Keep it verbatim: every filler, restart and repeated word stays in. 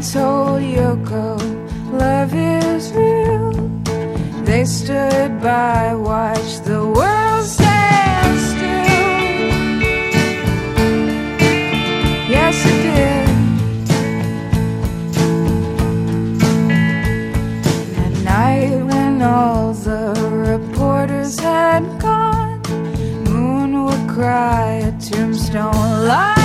told Yoko love is real. They stood by, watched the world stand still. Yes, it did. That night when all the reporters had gone, Moon would cry a tombstone lie.